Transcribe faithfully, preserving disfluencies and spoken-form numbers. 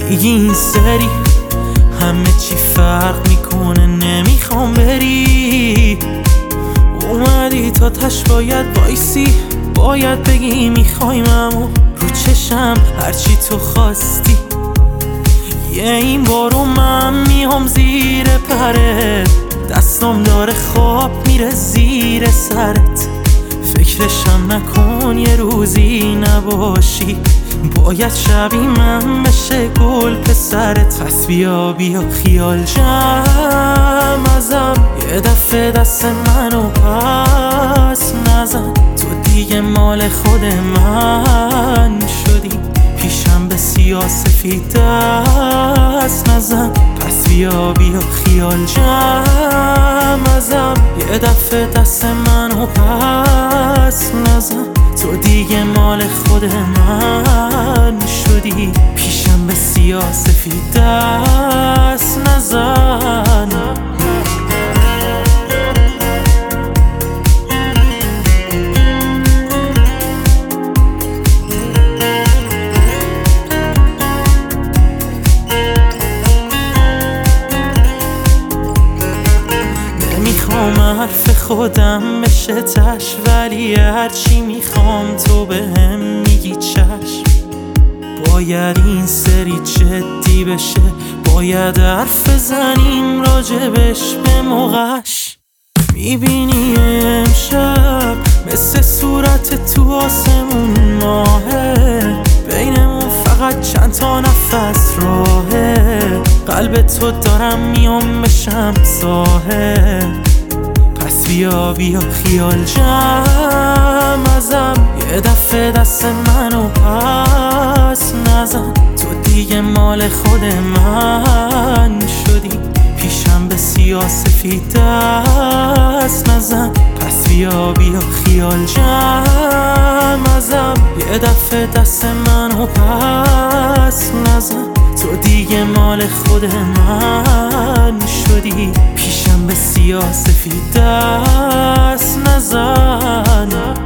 میگی این سری همه چی فرق میکنه، نمیخوام بری. اومدی تا تش باید بایسی، باید بگی میخوایم، اما رو چشم هرچی تو خواستی. یه این بارو من میام زیر پرت، دستم داره خواب میره زیر سرت. فکرشم نکن یه روزی نباشی، باید شبی من بشه گل پسرت. پس بیا بیا خیال جمع ازم، یه دفعه دست منو پس نزن. تو دیگه مال خود من شدی، پیشم به سیاه سفید دست نزن. پس بیا بیا خیال جمع ازم، یه دفعه دست منو پس نزن. تو دیگه مال خود من شدی، پیشم به سیاه سفید دست نزن. نمیخوام حرف خودم بشه تش، ولی هرچی میخوام تو بهم میگی چشم. باید این سری جدی بشه، باید حرف بزنیم راجبش به موقعش. میبینی امشب مثل صورت تو آسمون ماهه، بینمون فقط چند تا نفس راهه. قلب تو دارم میام بشم ساحل. پس بیا بیا خیال جمع ازم، یه دفعه دست منو پس نزن. تو دیگه مال خود من شدی، پیشم به سیاه سفید دست نزن. پس بیا بیا خیال جمع ازم، یه دفعه دست منو پس نزن. تو دیگه مال خود من شدی، پیشم به سیاه سفید دست نزن.